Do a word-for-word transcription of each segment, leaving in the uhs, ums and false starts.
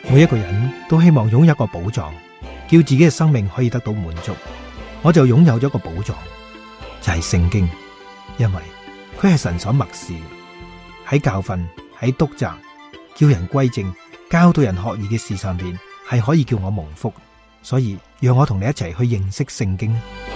每一個人都希望擁有一個寶藏，叫自己嘅生命可以得到滿足。我就擁有咗一個寶藏，就係聖經，因為佢係神所默示，喺教訓、喺督責、叫人歸正、教導人學義嘅事上邊，係可以叫我蒙福。所以讓我同你一齊去認識聖經。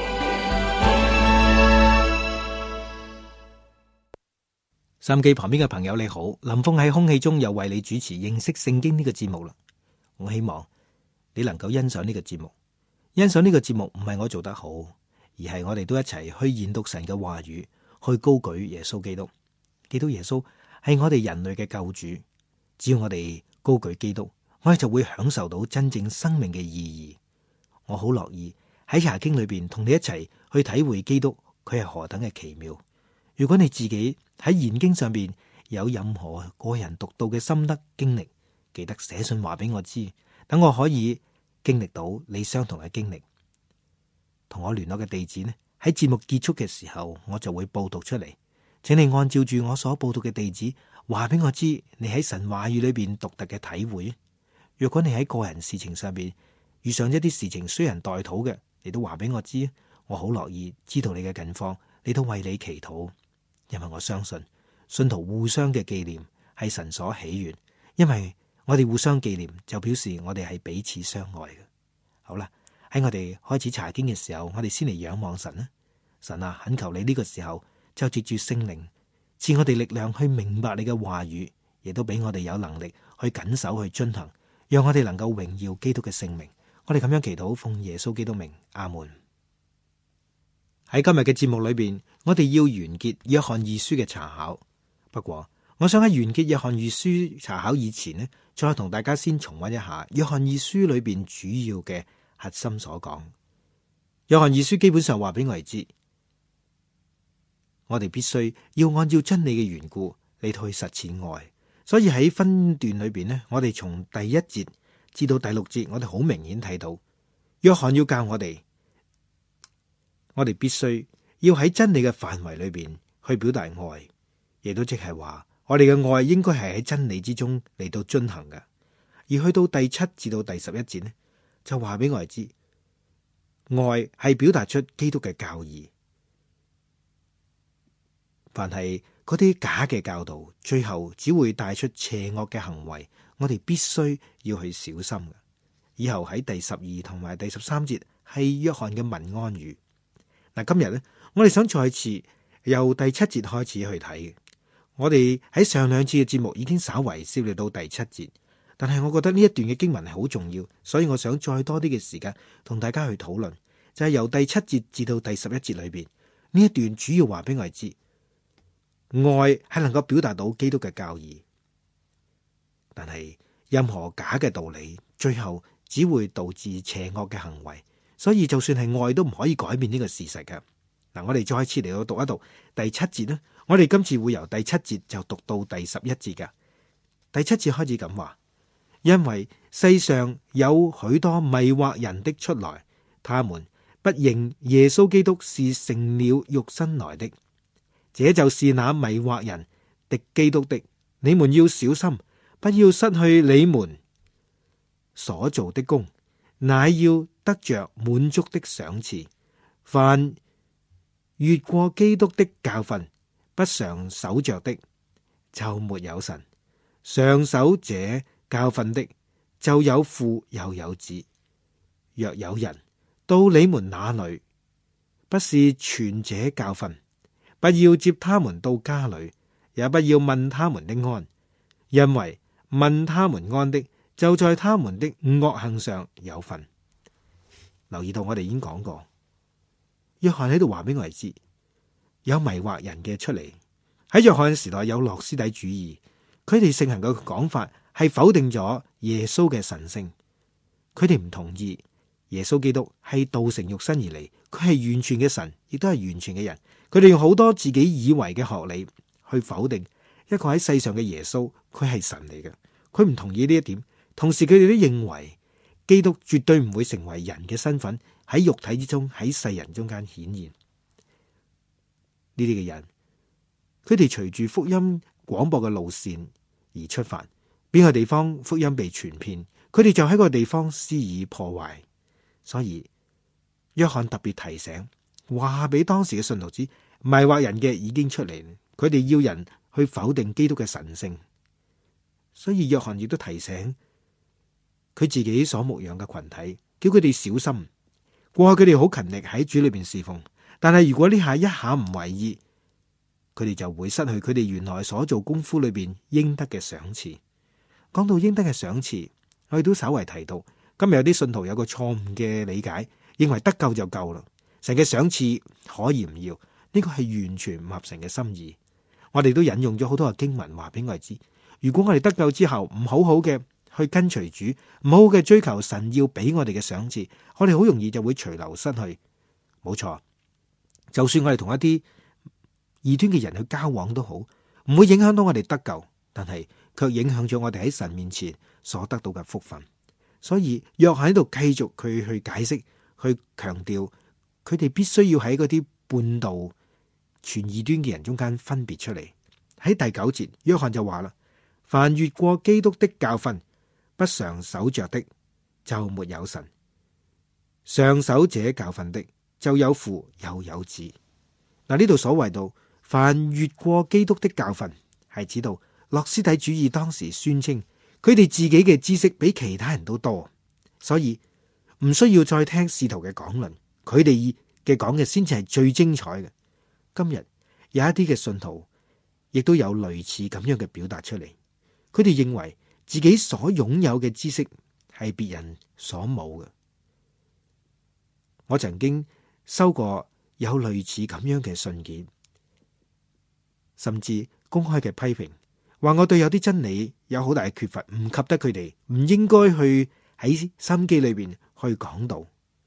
收音機旁邊嘅朋友你好，林峰喺空氣中又為你主持認識聖經呢個節目啦。我希望你能夠欣賞呢個節目，欣賞呢個節目唔係我做得好，而係我哋都一齊去研讀神嘅話語，去高舉耶穌基督。基督耶穌係我哋人類嘅救主，只要我哋高舉基督，我哋就會享受到真正生命嘅意義。我好樂意喺查經裏邊同你一齊去體會基督佢係何等嘅奇妙。如果你自己喺研經上邊有任何個人獨到嘅心得經歷，記得寫信話俾我知，等我可以經歷到你相同嘅經歷。同我聯絡嘅地址呢，喺節目結束嘅時候我就會報讀出嚟，請你按照住我所報讀嘅地址話俾我知你喺神話語裏邊獨特嘅體會。若果你喺個人事情上邊遇上一啲事情需人代禱嘅，你都話俾我知，我好樂意知道你嘅近況，你都為你祈禱。因為我相信信徒互相嘅紀念係神所喜悅，因為我哋互相紀念就表示我哋係彼此相愛嘅。好啦，喺我哋開始查經嘅時候，我哋先嚟仰望神啦。神啊，懇求你呢個時候就藉住聖靈賜我哋力量去明白你嘅話語，亦都俾我哋有能力去謹守去遵行，讓我哋能夠榮耀基督嘅聖名。我哋咁樣祈禱，奉耶穌基督名，阿門。喺今日嘅節目裏邊，我哋要完結約翰二書嘅查考。不過，我想喺完結約翰二書查考以前呢，再同大家先重溫一下約翰二書裏邊主要嘅核心所講。約翰二書基本上話俾我哋知，我哋必須要按照真理嘅緣故嚟去實踐愛。所以喺分段裏邊呢，我哋從第一節至到第六節，我哋好明顯睇到約翰要教我哋，我哋必須要喺真理嘅範圍裏邊去表達愛，亦都即係話我哋嘅愛應該係喺真理之中嚟到遵行嘅。而去到第七至到第十一節呢，就話俾我哋知，愛係表達出基督嘅教義。凡係嗰啲假嘅教導，最後只會帶出邪惡嘅行為，我哋必須要去小心嘅。以後喺第十二同埋第十三節係約翰嘅問安語。嗱，今日咧，我哋想再次由第七節開始去睇。我哋喺上兩次嘅節目已經稍為涉獵到第七節，但係我覺得呢一段嘅經文係好重要，所以我想再多啲嘅時間同大家去討論，就係由第七節至到第十一節裏邊呢一段主要話俾我哋知，愛係能夠表達到基督嘅教義，但係任何假嘅道理最後只會導致邪惡嘅行為。所以就算係愛都唔可以改變呢個事實嘅。嗱，我哋再次嚟到讀一讀第七節啦。我哋今次會由第七節就讀到第十一節嘅。第七節開始咁話，因為世上有許多迷惑人的出來，他們不認耶穌基督是成了肉身來的，這就是那迷惑人敵基督的。你們要小心，不要失去你們所做的工，乃要得着滿足的賞賜。凡越過基督的教訓不常守着的，就沒有神；常守這教訓的，就有父又有子。若有人到你們那裏，不是傳這教訓，不要接他們到家裏，也不要問他們的安，因為問他們安的，就在他們的惡行上有份。留意到我哋已經講過，約翰喺度話俾我哋知，有迷惑人嘅出嚟。喺約翰時代有諾斯底主義，佢哋盛行嘅講法係否定咗耶穌嘅神性。佢哋唔同意耶穌基督係道成肉身而嚟，佢係完全嘅神，亦都係完全嘅人。佢哋用好多自己以為嘅學理去否定一個喺世上嘅耶穌，佢係神嚟嘅。佢唔同意呢一點，同時佢哋都認為基督絕對唔會成為人嘅身份喺肉體之中喺世人中間顯現。呢啲嘅人，佢哋隨住福音廣播嘅路線而出發，邊個地方福音被傳遍， 佢哋就喺個地方施以破壞。所以約翰特別提醒，話俾當時嘅信徒知，迷惑人嘅已經出嚟，佢哋要人去否定基督嘅神聖。所以約翰亦都提醒佢自己所牧養嘅群體，叫佢哋小心。過去佢哋好勤力喺主裏邊侍奉，但係如果呢下一下唔為意，佢哋就會失去佢哋原來所做功夫裏邊應得嘅賞賜。講到應得嘅賞賜，我哋都稍為提到，今日有啲信徒有個錯誤嘅理解，認為得救就夠啦，神嘅賞賜可以唔要，呢個係完全唔合神嘅心意。我哋都引用咗好多嘅經文話俾我哋知，如果我哋得救之後唔好好嘅去跟隨主，唔好好嘅追求神要俾我哋嘅賞賜，我哋好容易就會隨流失去。冇錯，就算我哋同一啲異端嘅人去交往都好，唔會影響到我哋得救，但係卻影響咗我哋喺神面前所得到嘅福分。所以約翰喺度繼續佢去解釋，去強調佢哋必須要喺嗰啲叛道傳異端嘅人中間分別出嚟。喺第九節，約翰就話啦：凡越過基督的教訓，不常守着的，就沒有神；常守這教訓的，就有父又有子。嗱，呢度所謂到凡越過基督的教訓，係指到諾斯底主義當時宣稱佢哋自己嘅知識比其他人都多，所以唔需要再聽使徒嘅講論，佢哋嘅講嘅先至係最精彩嘅。今日有一啲嘅信徒亦都有類似咁樣嘅表達出嚟，佢哋認為自己所擁有嘅知識係別人所冇嘅。我曾經收過有類似咁樣嘅信件，甚至公開嘅批評，話我對有啲真理有好大嘅缺乏，唔及得佢哋，唔應該去喺心機裏邊去講道。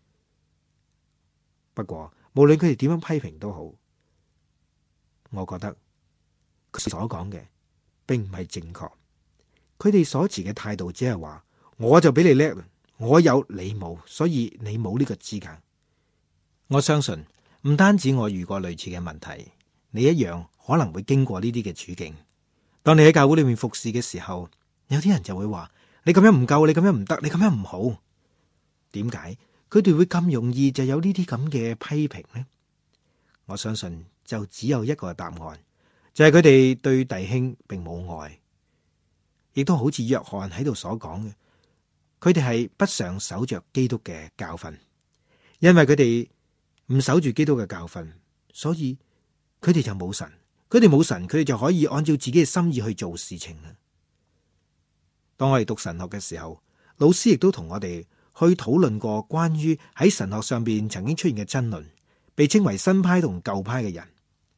不過無論佢哋點樣批評都好，我覺得佢所講嘅並唔係正確。佢哋所持嘅態度只係話，我就比你叻，我有你冇，所以你冇呢個資格。我相信唔單止我遇過類似嘅問題，你一樣可能會經過呢啲嘅處境。當你喺教會裏面服侍嘅時候，有啲人就會話，你咁樣唔夠，你咁樣唔得，你咁樣唔好。點解佢哋會咁容易就有呢啲咁嘅批評呢？我相信就只有一個答案，就係佢哋對弟兄並冇愛，亦都好似約翰喺度所講嘅，佢哋係不常守着基督嘅教訓，因為佢哋唔守住基督嘅教訓，所以佢哋就冇神。佢哋冇神，佢哋就可以按照自己嘅心意去做事情啦。當我哋讀神學嘅時候，老師亦都同我哋去討論過關於喺神學上邊曾經出現嘅爭論，被稱為新派同舊派嘅人。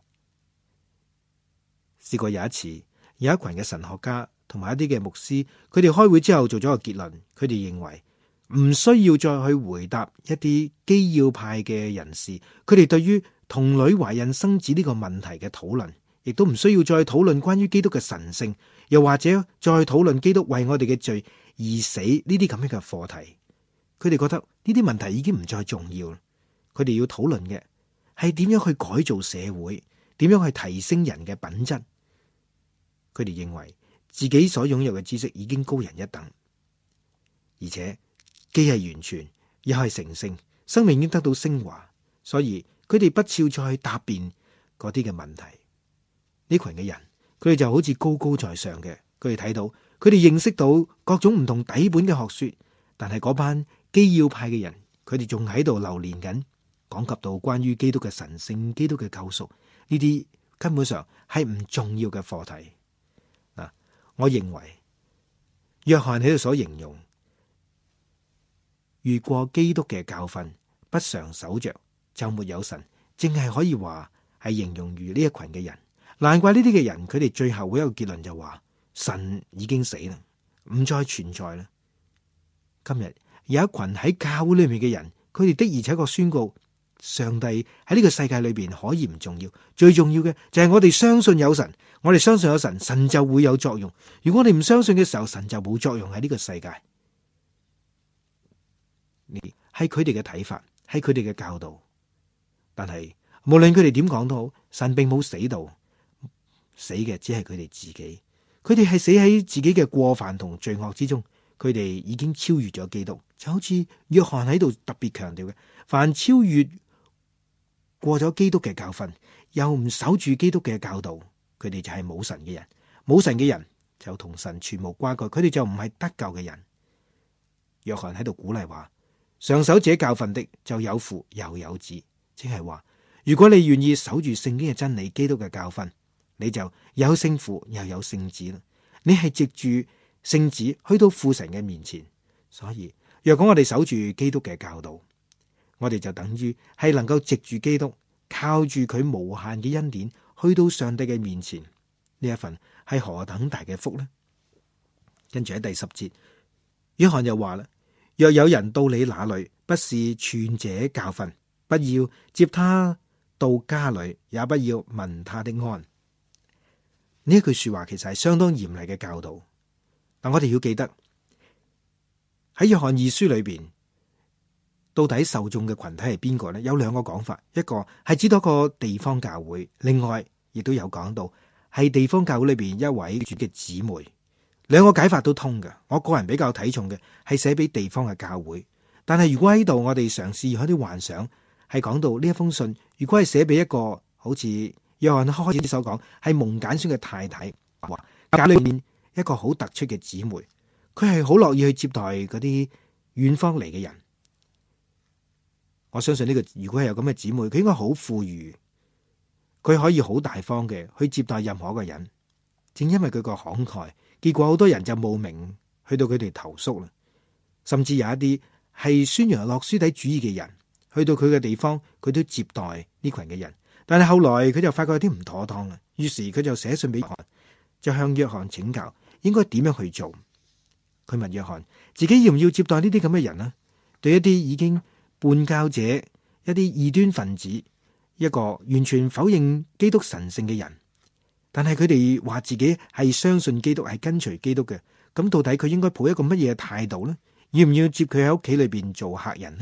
試過有一次，有一群嘅神學家同埋一啲嘅牧師，佢哋開會之後做咗個結論，佢哋認為唔需要再去回答一啲基要派嘅人士，佢哋對於童女懷孕生子呢個問題嘅討論，亦都唔需要再討論關於基督嘅神聖，又或者再討論基督為我哋嘅罪而死呢啲咁樣嘅課題。佢哋覺得呢啲問題已經唔再重要，佢哋要討論嘅係點樣去改造社會，點樣去提升人嘅品質。佢哋認為自己所擁有嘅知識已經高人一等，而且既係完全，又係成聖，生命已經得到升華，所以佢哋不屑再去答辯嗰啲嘅問題。呢群嘅人，佢哋就好似高高在上嘅，佢哋睇到，佢哋認識到各種唔同底本嘅學說，但係嗰班基要派嘅人，佢哋仲喺度流連緊，講及到關於基督嘅神聖、基督嘅救贖，呢啲根本上係唔重要嘅課題。嗱，我認為約翰喺度所形容越過基督嘅教訓，不常守着，就沒有神，正係可以話係形容於呢一群嘅人。難怪呢啲嘅人，佢哋最後會有一個結論就話，神已經死啦，唔再存在啦。今日有一群喺教會裏面嘅人，佢哋的而且確宣告，上帝喺呢個世界裏邊可以唔重要，最重要嘅就係我哋相信有神，我哋相信有神，神就會有作用。如果我哋唔相信嘅時候，神就冇作用喺呢個世界。呢係佢哋嘅睇法，係佢哋嘅教導。但係無論佢哋點講都好，神並冇死到。死嘅只係佢哋自己，佢哋係死喺自己嘅過犯同罪惡之中， 佢哋已經超越咗基督，就好似約翰喺度特別強調嘅，凡超越過咗基督嘅教訓，又唔守住基督嘅教導，佢哋就係冇神嘅人。冇神嘅人就同神全無瓜葛，佢哋就唔係得救嘅人。約翰喺度鼓勵話，常守這教訓的就有父又有子，即係話，如果你願意守住聖經嘅真理，基督嘅教訓，你就有聖父又有聖子啦。你係藉住聖子去到父神嘅面前。所以若果我哋守住基督嘅教導，我哋就等於係能夠藉住基督，靠住佢無限嘅恩典去到上帝嘅面前。呢一份係何等大嘅福呢？跟住喺第十節，約翰又話啦，若有人到你那裏，不是傳這教訓，不要接他到家裏，也不要問他的安。呢一句說話其實係相當嚴厲嘅教導。但我哋要記得喺約翰二書裏邊，到底受眾嘅群體係邊個呢？有兩個講法，一個係指到個地方教會，另外亦都有講到係地方教會裏邊一位主嘅姊妹。兩個解法都通嘅。我個人比較睇重嘅係寫俾地方嘅教會。但係如果喺度我哋嘗試有啲幻想，係講到呢一封信，如果係寫俾一個好似約翰開始所講係蒙揀選嘅太太，話家裏面一個好突出嘅姊妹，佢係好樂意去接待嗰啲遠方嚟嘅人。我相信呢個如果係有咁嘅姊妹，佢應該好富裕，佢可以好大方嘅去接待任何一個人。正因為佢個慷慨，結果好多人就慕名去到佢哋投宿啦。甚至有一啲係宣揚諾斯底主義嘅人，去到佢嘅地方，佢都接待呢群嘅人。但係後來佢就發覺有啲唔妥當啦，於是佢就寫信俾約翰，就向約翰請教應該點樣去做。佢問約翰自己要唔要接待呢啲咁嘅人呢？對一啲已經叛教者、一啲異端分子，一個完全否認基督神聖嘅人，但係佢哋話自己係相信基督，係跟隨基督嘅，咁到底佢應該抱一個乜嘢態度呢？要唔要接佢喺屋企裏邊做客人呢？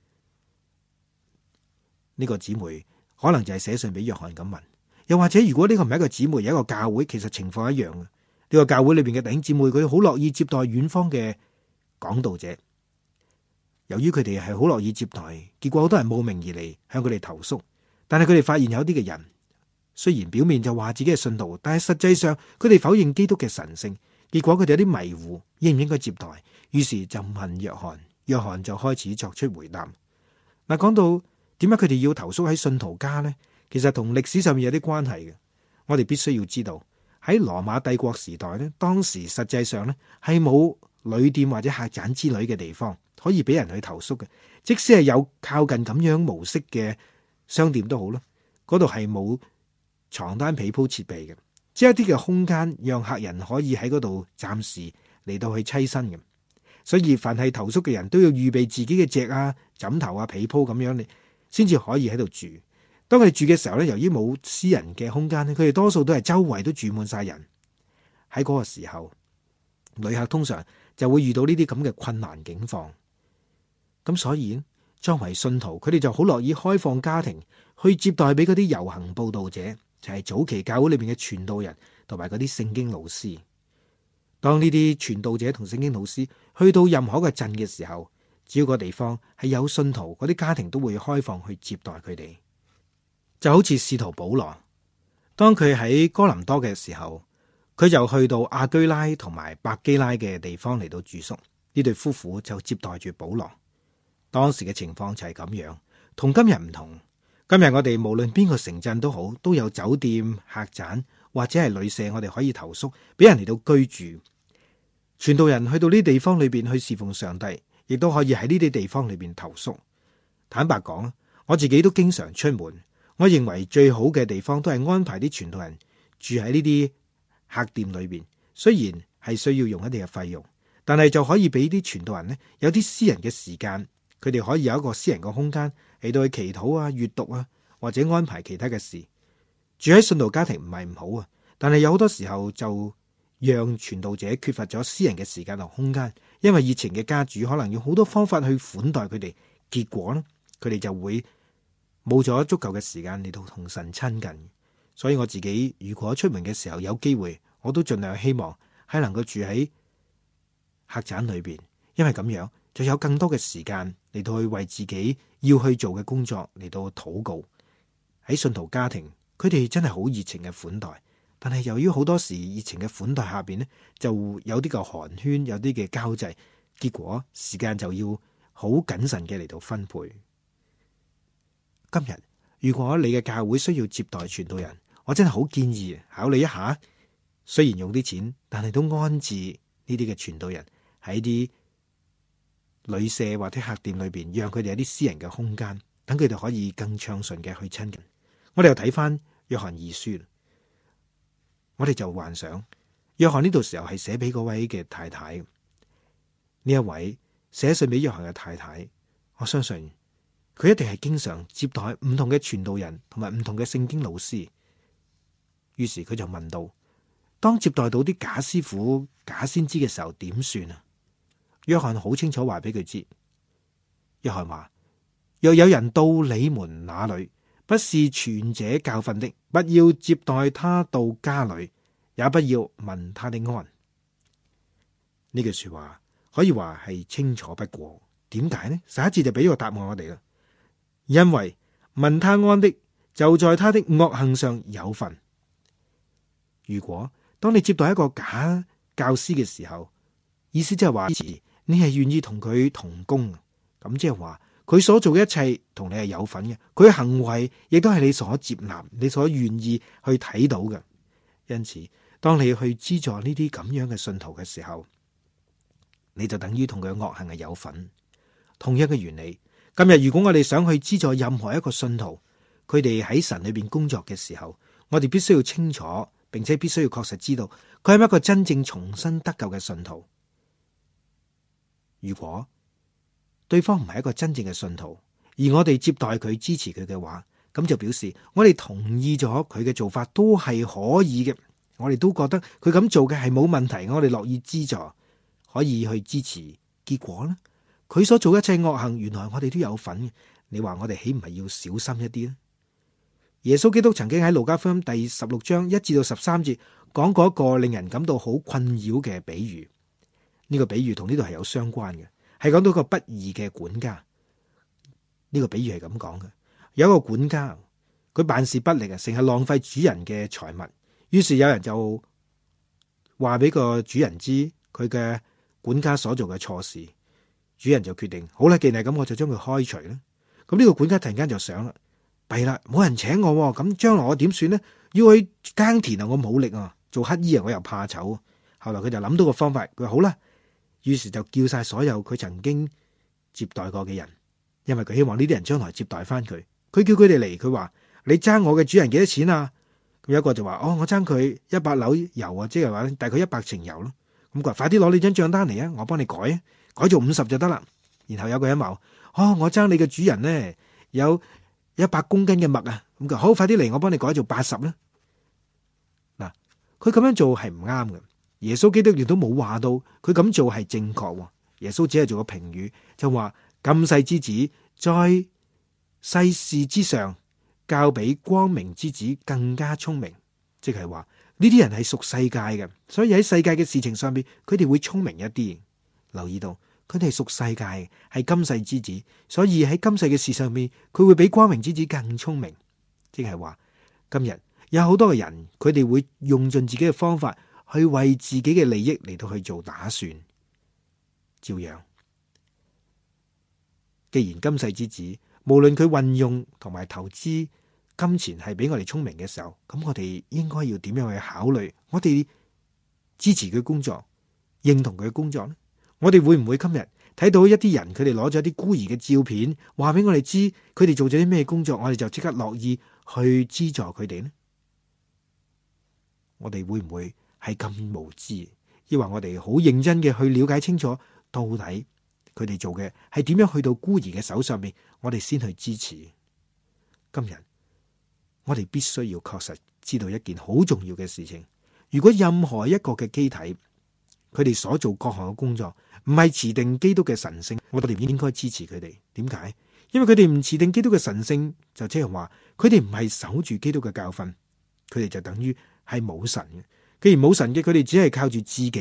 呢個姊妹可能就係寫信俾約翰咁問。又或者如果呢個唔係一個姊妹，有一個教會，其實情況一樣嘅。呢個教會裏邊嘅弟兄姊妹，佢好樂意接待遠方嘅講道者。由於佢哋係好樂意接待，結果好多人慕名而嚟向佢哋投宿。但係佢哋發現有啲嘅人雖然表面就話自己係信徒，但係實際上佢哋否認基督嘅神聖。結果佢哋有啲迷糊，應唔應該接待？於是就問約翰，約翰就開始作出回答。嗱，講到點解佢哋要投宿喺信徒家呢？其實同歷史上面有啲關係嘅。我哋必須要知道喺羅馬帝國時代呢，當時實際上呢係冇旅店或者客棧之類嘅地方可以俾人去投宿嘅。即使係有靠近咁樣模式嘅商店都好啦，嗰度係冇床單被鋪設備嘅，只有一啲嘅空間讓客人可以喺嗰度暫時嚟到去棲身嘅。所以凡係投宿嘅人都要預備自己嘅席啊、枕頭啊、被鋪咁樣，你先至可以喺度住。當佢哋住嘅時候咧，由於冇私人嘅空間咧，佢哋多數都係周圍都住滿晒人。喺嗰個時候，旅客通常就會遇到呢啲咁嘅困難境況。咁所以作為信徒，佢哋就好樂意開放家庭去接待俾嗰啲遊行佈道者，就係早期教會裏邊嘅傳道人同埋嗰啲聖經老師。當呢啲傳道者同聖經老師去到任何一個鎮嘅時候，只要個地方係有信徒，嗰啲家庭都會開放去接待佢哋。就好似使徒保羅，當佢喺哥林多嘅時候，佢就去到亞居拉同埋百基拉嘅地方嚟到住宿。呢對夫婦就接待住保羅。當時嘅情況就係咁樣，同今日唔同。今日我哋無論邊個城鎮都好，都有酒店、客棧或者係旅社，我哋可以投宿，俾人嚟到居住。傳道人去到呢啲地方裏邊去侍奉上帝，亦都可以喺呢啲地方裏邊投宿。坦白講，我自己都經常出門。我認為最好嘅地方都係安排啲傳道人住喺呢啲客店裏邊，雖然係需要用一定嘅費用，但係就可以俾啲傳道人呢有啲私人嘅時間，佢哋可以有一個私人嘅空間嚟到去祈禱啊、閱讀啊，或者安排其他嘅事。住喺信徒家庭唔係唔好啊，但係有好多時候就讓傳道者缺乏咗私人嘅時間同空間，因為以前嘅家主可能用好多方法去款待佢哋，結果呢，佢哋就會冇咗足夠嘅時間嚟到同神親近。所以我自己如果出門嘅時候有機會，我都盡量希望係能夠住喺客棧裏邊，因為咁樣就有更多嘅時間嚟到去為自己要去做嘅工作嚟到禱告。喺信徒家庭，佢哋真係好熱情嘅款待，但係由於好多時熱情嘅款待下邊呢，就有啲個寒暄，有啲嘅交際，結果時間就要好謹慎嘅嚟到分配。今日如果你嘅教會需要接待傳道人，我真係好建議考慮一下，雖然用啲錢，但係都安置呢啲嘅傳道人喺啲旅舍或者客店裏邊，讓佢哋有啲私人嘅空間，等佢哋可以更暢順嘅去親近。我哋又睇翻約翰二書，我哋就幻想約翰呢度時候係寫俾嗰位嘅太太，呢一位寫信俾約翰嘅太太，我相信佢一定係經常接待唔同嘅傳道人同埋唔同嘅聖經老師。於是佢就問到：當接待到啲假師傅、假先知嘅時候點算啊？約翰好清楚話俾佢知，約翰話：若有人到你們那裏，不是傳這教訓的，不要接待他到家裏，也不要問他的安。呢句說話可以話係清楚不過。點解呢？十一節就俾個答案我哋啦。因為問他安的，就在他的惡行上有份。如果當你接待一個假教師嘅時候，意思即係話你係願意同佢同工，咁即係話佢所做嘅一切同你係有份嘅，佢嘅行為亦都係你所接納、你所願意去睇到嘅。因此，當你去資助呢啲咁樣嘅信徒嘅時候，你就等於同佢嘅惡行係有份。同樣嘅原理，今日如果我哋想去資助任何一個信徒，佢哋喺神裏邊工作嘅時候，我哋必須要清楚，並且必須要確實知道佢係咪一個真正重生得救嘅信徒。如果對方唔係一個真正嘅信徒，而我哋接待佢、支持佢嘅話，咁就表示我哋同意咗佢嘅做法都係可以嘅，我哋都覺得佢咁做嘅係冇問題，我哋樂意資助，可以去支持。結果呢，佢所做一切惡行，原來我哋都有份嘅。你話我哋豈唔係要小心一啲呢？耶穌基督曾經喺路加福音第十六章一至到十三節講過一個令人感到好困擾嘅比喻。呢個比喻同呢度係有相關嘅，係講到一個不義嘅管家。呢個比喻係咁講嘅：有一個管家，佢辦事不力啊，成日浪費主人嘅財物。於是有人就話俾個主人知佢嘅管家所做嘅錯事。主人就決定，好啦，既然係咁，我就將佢開除啦。咁呢個管家突然間就想啦，弊啦，冇人請我，咁將來我點算呢？要去耕田啊，我冇力啊，做乞衣啊，我又怕醜。後來佢就諗到個方法，佢話好啦，於是就叫晒所有佢曾經接待過嘅人，因為佢希望呢啲人將來接待翻佢。佢叫佢哋嚟，佢話：你爭我嘅主人幾多錢啊？咁有一個就話：哦，我爭佢一百簍油啊，即係話大概一百程油咯。咁佢話：快啲攞你張賬單嚟啊，我幫你改啊，改做五十就得啦。然後有個人話：哦，我爭你嘅主人呢有一百公斤嘅麥啊。咁佢話：好，快啲嚟，我幫你改做八十啦。嗱，佢咁樣做係唔啱嘅。耶穌基督亦都冇話到佢咁做係正確。耶穌只係做個評語，就話今世之子在世事之上，較比光明之子更加聰明。即係話呢啲人係屬世界嘅，所以喺世界嘅事情上面，佢哋會聰明一啲。留意到佢哋係屬世界，係今世之子，所以喺今世嘅事上面，佢會比光明之子更聰明。即係話今日有好多嘅人，佢哋會用盡自己嘅方法去為自己嘅利益嚟到去做打算。照樣，既然今世之子，無論佢運用同埋投資金錢係比我哋聰明嘅時候，咁我哋應該要點樣去考慮？我哋支持佢工作，認同佢嘅工作呢？我哋會唔會今日睇到一啲人，佢哋攞咗啲孤兒嘅照片，話俾我哋知佢哋做咗啲咩工作，我哋就即刻樂意去資助佢哋呢？我哋會唔會係咁無知？抑或我哋好認真嘅去了解清楚，到底佢哋做嘅係點樣去到孤兒嘅手上面，我哋先去支持。今日我哋必須要確實知道一件好重要嘅事情：如果任何一個嘅機體，佢哋所做各項嘅工作唔係持定基督嘅神聖，我哋唔應該支持佢哋。點解？因為佢哋唔持定基督嘅神聖，就即係話佢哋唔係守住基督嘅教訓，佢哋就等於係冇神嘅。既然冇神嘅，佢哋只係靠住自己，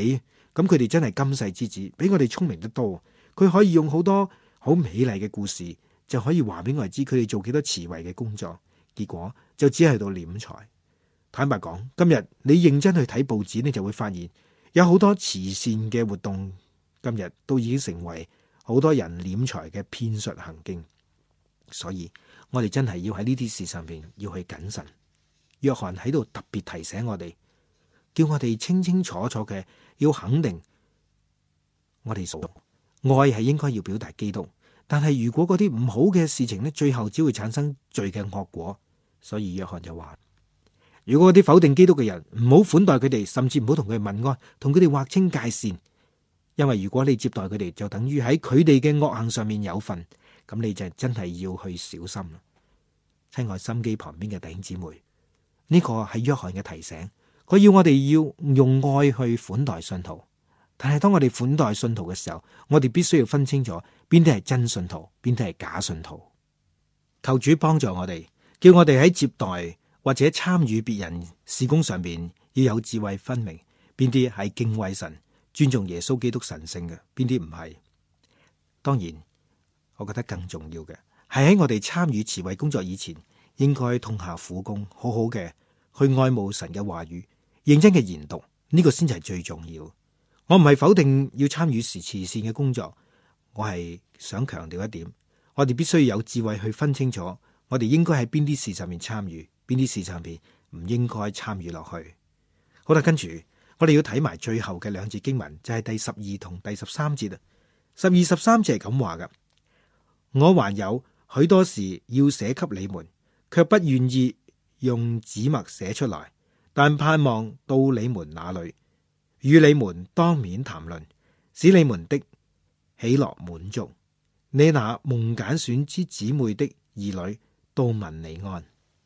咁佢哋真係今世之子，比我哋聰明得多。佢可以用好多好美麗嘅故事，就可以話俾我哋知佢哋做幾多慈惠嘅工作。結果就只係到斂財。坦白講，今日你認真去睇報紙，你就會發現有好多慈善嘅活動，今日都已經成為好多人斂財嘅騙術行徑。所以我哋真係要喺呢啲事上邊要去謹慎。約翰喺度特別提醒我哋，叫我哋清清楚楚嘅要肯定我哋所愛係應該要表達基督。但係如果嗰啲唔好嘅事情呢，最後只會產生罪嘅惡果。所以約翰就話，如果嗰啲否定基督嘅人，唔好款待佢哋，甚至唔好同佢哋問安，同佢哋劃清界線。因為如果你接待佢哋，就等於喺佢哋嘅惡行上面有份，咁你就真係要去小心啦。親愛心機旁邊嘅弟兄姊妹，呢個係約翰嘅提醒，佢要我哋要用愛去款待信徒。但係當我哋款待信徒嘅時候，我哋必須要分清楚邊啲係真信徒，邊啲係假信徒。求主幫助我哋，叫我哋喺接待或者參與別人事工上邊要有智慧分明，邊啲係敬畏神、尊重耶穌基督神聖嘅，邊啲唔係。當然，我覺得更重要嘅係喺我哋參與慈惠工作以前，應該痛下苦功，好好嘅去愛慕神嘅話語，認真嘅研讀，呢個先至係最重要。我唔係否定要參與時慈善嘅工作，我係想強調一點，我哋必須要有智慧去分清楚，我哋應該喺邊啲事上面參與，邊啲事上面唔應該參與落去。好啦，跟住我哋要睇埋最後嘅兩節經文，就係第十二同第十三節啦。十二十三節係咁話噶：我還有許多事要寫給你們，卻不願意用紙墨寫出來，但盼望到你們那裏，與你們當面談論，使你們的喜樂滿足。你那蒙揀選之姊妹的兒女都問你安。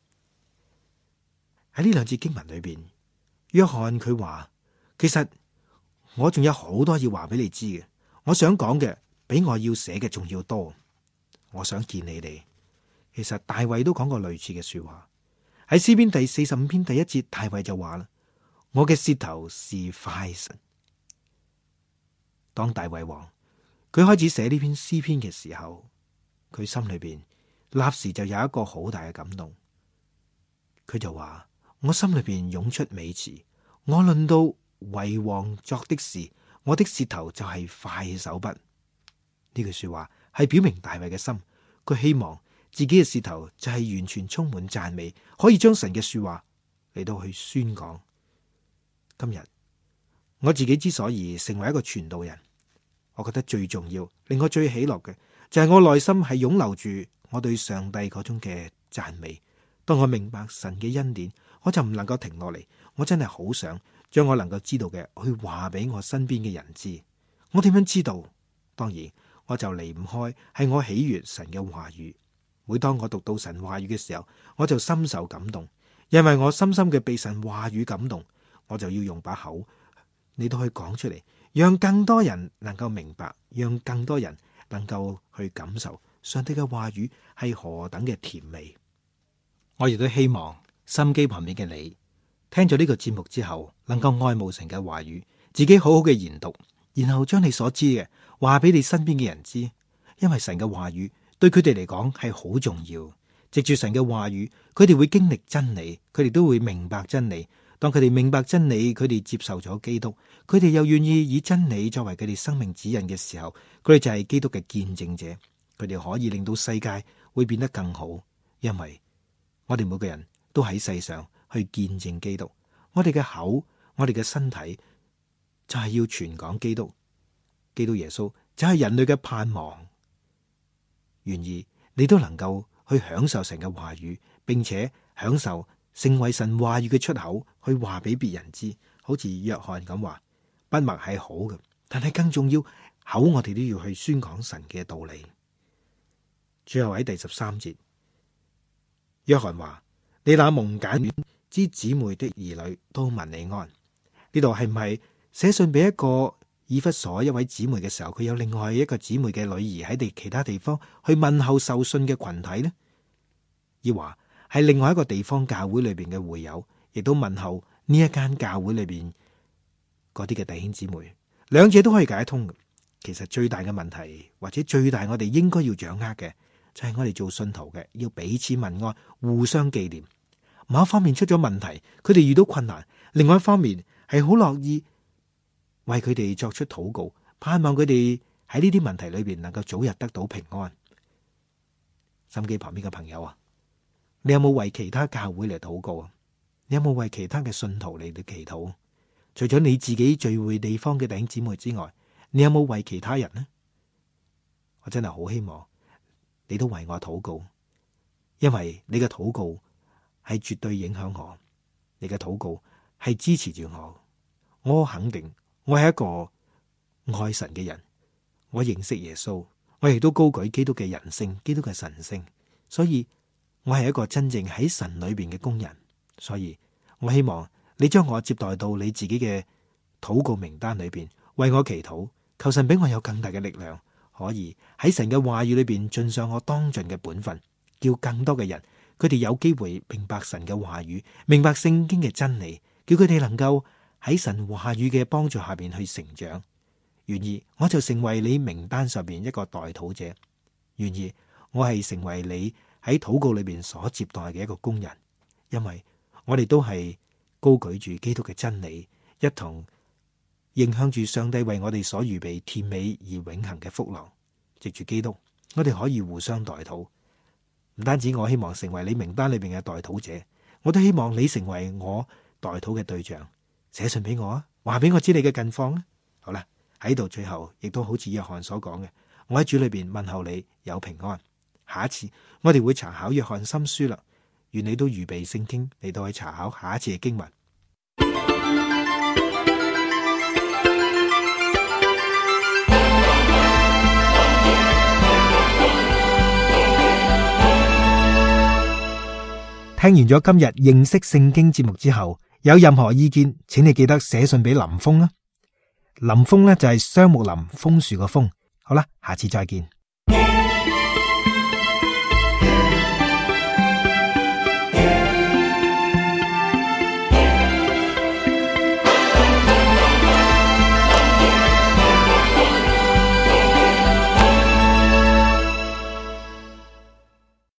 喺呢兩節經文裏邊，約翰佢話，其實我仲有好多要話俾你知嘅，我想講嘅比我要寫嘅仲要多。我想見你哋。其實大衛都講過類似嘅說話，喺詩篇第四十五篇第一節，大衛就話啦：我嘅舌頭是快神。當大衛王佢開始寫呢篇詩篇嘅時候，佢心裏邊立時就有一個好大嘅感動。佢就話：我心裏邊湧出美詞，我論到為王作的事，我的舌頭就係快手筆。呢句說話係表明大衛嘅心，佢希望自己嘅舌頭就係完全充滿讚美，可以將神嘅說話嚟到去宣講。今日我自己之所以成為一個傳道人，我覺得最重要，令我最喜樂嘅就係我內心係湧流住我對上帝嗰種嘅讚美。當我明白神嘅恩典，我就唔能夠停落嚟。我真係好想將我能夠知道嘅去話俾我身邊嘅人知。我點樣知道？當然我就離唔開係我喜悅神嘅話語。每當我讀到神話語嘅時候，我就深受感動，因為我深深嘅被神話語感動，我就要用把口你都可以講出嚟，讓更多人能夠明白，讓更多人能夠去感受上帝嘅話語係何等嘅甜美。我亦都希望心機旁邊嘅你聽咗呢個節目之後，能夠愛慕神嘅話語，自己好好嘅研讀，然後將你所知嘅話俾你身邊嘅人知，因為神嘅話語對佢哋嚟講係好重要。藉住神嘅話語，佢哋會經歷真理，佢哋都會明白真理。當佢哋明白真理，佢哋接受咗基督，佢哋又願意以真理作為佢哋生命指引嘅時候，佢哋就係基督嘅見證者。佢哋可以令到世界會變得更好，因為我哋每個人都喺世上去見證基督。我哋嘅口，我哋嘅身體就係要傳講基督。基督耶穌就係人類嘅盼望。願意你都能夠去享受神嘅話語，並且享受成為神話語嘅出口，去話俾別人知。好似約翰咁話，筆墨係好嘅，但係更重要，口我哋都要去宣講神嘅道理。最後喺第十三節，約翰話：你那蒙揀選之姊妹的兒女都問你安。呢度係唔係寫信俾一個以弗所一位姊妹嘅時候，佢有另外一個姊妹嘅女兒喺地其他地方去問候受信嘅群體呢？亦話係另外一個地方教會裏邊嘅會友，亦都問候呢一間教會裏邊嗰啲嘅弟兄姊妹。 兩者都可以解通嘅。其實最大嘅問題，或者最大我哋應該要掌握嘅，就係我哋做信徒嘅要彼此問安，互相紀念。某一方面出咗問題，佢哋遇到困難，另外一方面係好樂意為佢哋作出禱告，盼望佢哋喺呢啲問題裏邊能夠早日得到平安。心機旁邊嘅朋友啊，你有冇為其他教會嚟禱告啊？你有冇為其他嘅信徒嚟到祈禱？除咗你自己聚會地方嘅弟兄姊妹之外，你有冇為其他人呢？我真係好希望你都為我禱告，因為你嘅禱告係絕對影響我，你嘅禱告係支持住我。我肯定我係一個愛神嘅人，我認識耶穌，我亦都高舉基督嘅人性，基督嘅神性，所以我係一個真正喺神裏邊嘅工人。所以我希望你將我接待到你自己嘅禱告名單裏邊，為我祈禱，求神俾我有更大嘅力量，可以喺神嘅話語裏邊盡上我當盡嘅本分，叫更多嘅人佢哋有機會明白神嘅話語，明白聖經嘅真理，叫佢哋能夠喺神話語嘅幫助下邊去成長。願意我就成為你名單上邊一個代禱者，願意我係成為你喺禱告裏邊所接待嘅一個工人，因為我哋都係高舉住基督嘅真理，一同迎向住上帝為我哋所預備甜美而永恆嘅福樂。藉住基督，我哋可以互相代禱。唔單止我希望成為你名單裏邊嘅代禱者，我都希望你成為我代禱嘅對象。寫信俾我啊，話俾我知你嘅近況啊。好啦，喺度最後亦都好似約翰所講嘅，我喺主裏邊問候你有平安。下一次我哋會查考約翰新書啦。願你都預備聖經嚟到去查考下一次嘅經文。聽完咗今日認識聖經節目之後，有任何意見，請你記得寫信俾林峰啊。林峰呢就係雙木林楓樹個楓。好啦，下次再見。